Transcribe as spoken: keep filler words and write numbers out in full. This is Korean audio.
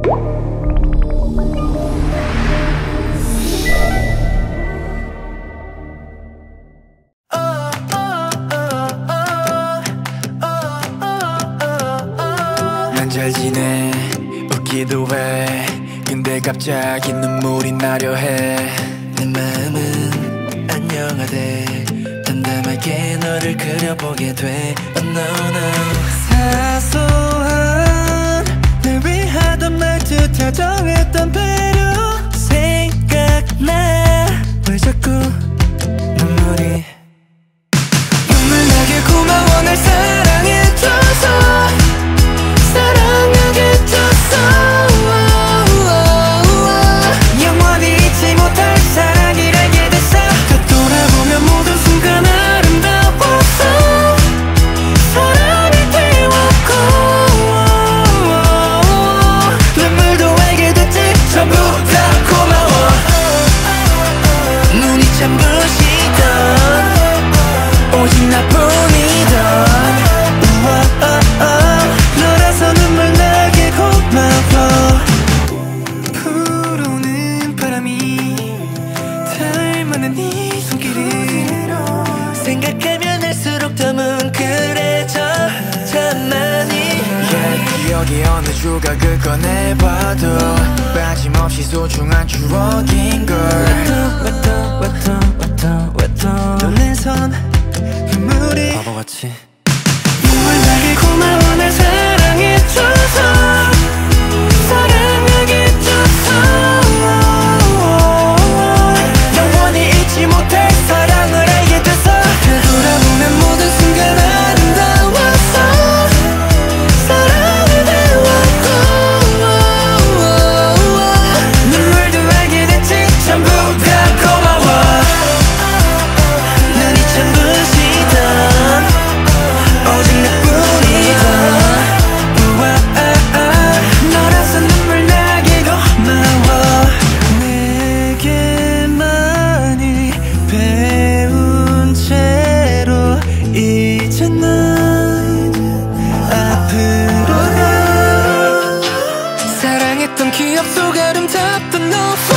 난 잘 지내 웃기도 해 근데 갑자기 눈물이 나려 해 내 마음은 안녕하대 담담하게 너를 그려보게 돼 oh no no 사소한 날 위하던 말투 다정했던 배려 생각나 왜 자꾸 눈물이 눈물 나게 고마워 날 사랑해줘서 사랑하게 해줘서 영원히 잊지 못할 사랑을 알게 됐어 되돌아보면 모든 순간 아름다웠어 사랑이 되었고 눈물도 알게 됐지 전부 다 고마워 눈이 참 부시던 오직 나뿐이던 너라서 눈물 나게 고마워 불어오는 바람이 닮아난 네 손길을 생각하면 할수록 더 뭉클해져 참 많이 yeah, 기억이 어느 조각을 꺼내봐도 빠짐없이 소중한 추억인걸 왜또 왜또 왜또 왜또 눈에선 눈물이 바보같이 눈물 나게 고마워 날 사랑해줘서 사랑하게 해줘서 영원히 잊지 못할 사랑을 알게 돼서 되돌아보면 모든 순간 아름다웠어 사랑을 배웠고 눈물도 알게 됐지 전부 다 고마워 눈이 참 부시던 오직 나뿐이던 너라서 눈물 나게 고마워 내게 많이 배운 채로 이제 난 앞으로 사랑했던 기억 속 아름답던 너